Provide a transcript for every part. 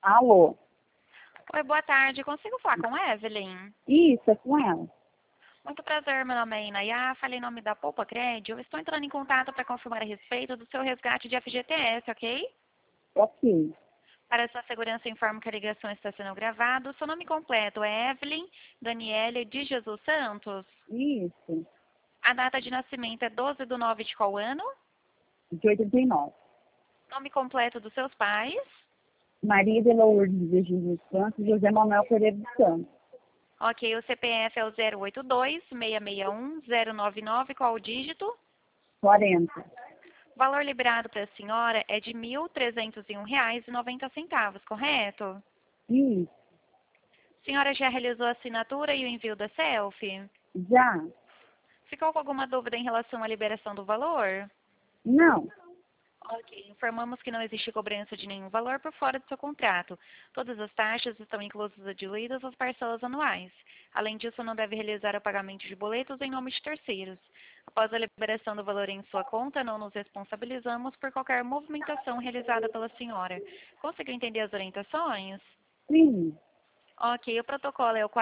Alô? Oi, boa tarde. Consigo falar com Evelyn? Isso, é com ela. Muito prazer, meu nome é Inayá, falei em nome da Poupa Crédito. Eu estou entrando em contato para confirmar a respeito do seu resgate de FGTS, ok? Ok. Para sua segurança, informo que a ligação está sendo gravada. O seu nome completo é Evelyn Daniele de Jesus Santos. Isso. A data de nascimento é 12/9 de qual ano? De 89. Nome completo dos seus pais? Maria de Lourdes de Jesus Santos e José Manuel Pereira dos Santos. Ok, o CPF é o 082-661-099, qual o dígito? 40. O valor liberado para a senhora é de R$ 1.301,90, correto? Isso. A senhora já realizou a assinatura e o envio da selfie? Já? Ficou com alguma dúvida em relação à liberação do valor? Não. Ok, informamos que não existe cobrança de nenhum valor por fora do seu contrato. Todas as taxas estão inclusas e diluídas às parcelas anuais. Além disso, não deve realizar o pagamento de boletos em nome de terceiros. Após a liberação do valor em sua conta, não nos responsabilizamos por qualquer movimentação realizada pela senhora. Conseguiu entender as orientações? Sim. Ok, o protocolo é o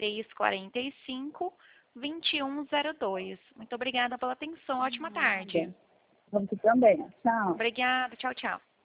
4345-2102. Muito obrigada pela atenção. Ótima tarde. Vamos também. Tchau. Obrigada. Tchau, tchau.